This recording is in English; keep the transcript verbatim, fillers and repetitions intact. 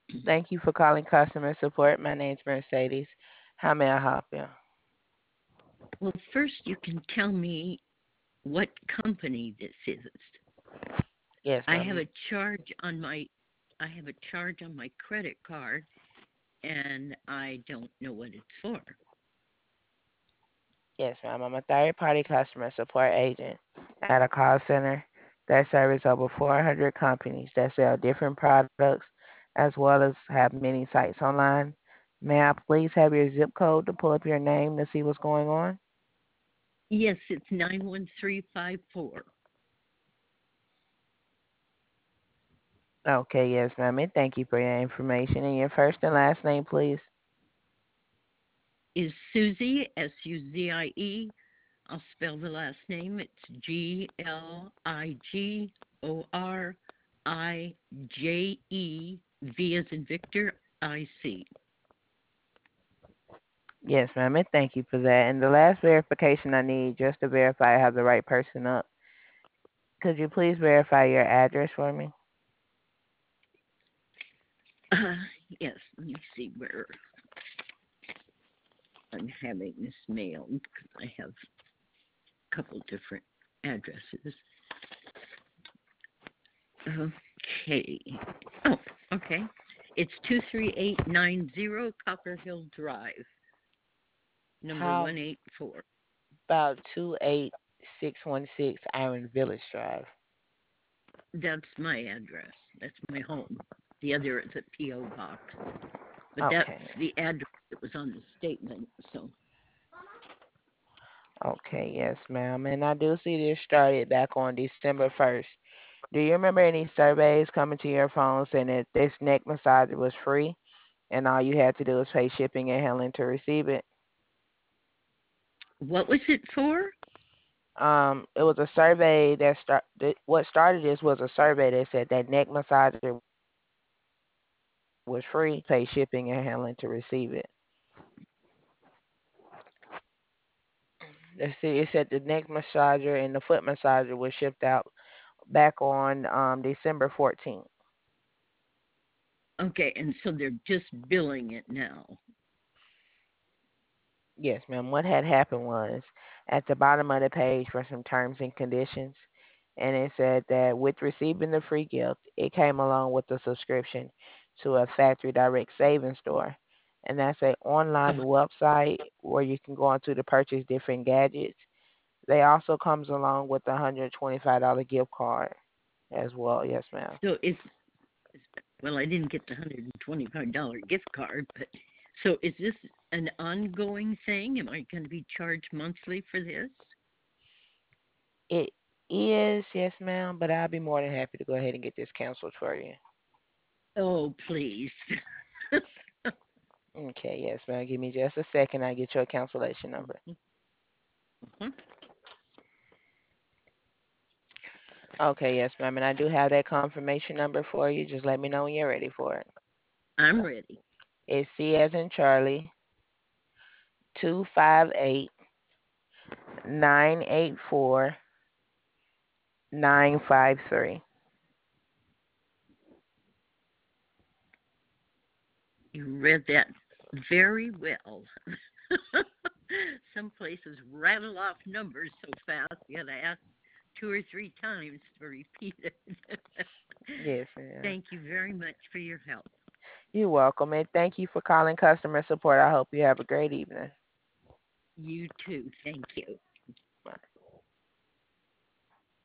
Thank you for calling customer support. My name's Mercedes. How may I help you? Well, first you can tell me what company this is. Yes, I have ma'am. a charge on my I have a charge on my credit card and I don't know what it's for. Yes, ma'am. I'm a third-party customer support agent at a call center that serves over four hundred companies that sell different products as well as have many sites online. May I please have your zip code to pull up your name to see what's going on? Yes, it's nine one three five four. Okay, yes, ma'am. And thank you for your information. And your first and last name, please. Is Susie, S U Z I E. I'll spell the last name. It's G L I G O R I J E, V as in Victor, I C. Yes, ma'am. And thank you for that. And the last verification I need just to verify I have the right person up. Could you please verify your address for me? Uh, yes, let me see where I'm having this mailed because I have a couple different addresses. Okay. Oh, okay. It's two three eight nine zero Copper Hill Drive, number How one eight four. about two eight six one six Iron Village Drive? That's my address. That's my home. The other is a P O box, but that's Okay. the address that was on the statement. So, Okay, yes, ma'am. And I do see this started back on December first. Do you remember any surveys coming to your phone saying that this neck massager was free and all you had to do was pay shipping and handling to receive it? what was it for? Um, it was a survey that start. that- What started this was a survey that said that neck massager was free, pay shipping and handling to receive it. Let's see, it said the neck massager and the foot massager was shipped out back on um, December fourteenth. Okay, and so they're just billing it now. Yes, ma'am. What had happened was at the bottom of the page for some terms and conditions, and it said that with receiving the free gift, it came along with a subscription to a factory direct savings store. And that's an online Oh, website where you can go onto to purchase different gadgets. They also comes along with a one hundred twenty-five dollars gift card as well. Yes, ma'am. so it's well, I didn't get the one hundred twenty-five dollars gift card, but so is this an ongoing thing? Am I going to be charged monthly for this? It is, yes, ma'am, but I'll be more than happy to go ahead and get this canceled for you. Oh, please. Okay, yes, ma'am. Give me just a second. I'll get your cancellation number. Mhm. Okay, yes, ma'am. And I do have that confirmation number for you. Just let me know when you're ready for it. I'm ready. It's C as in Charlie, two five eight nine eight four nine five three. You read that very well. Some places rattle off numbers so fast you gotta ask two or three times to repeat it. Yes, ma'am. Thank you very much for your help. You're welcome, and thank you for calling customer support. I hope you have a great evening. You too. Thank you.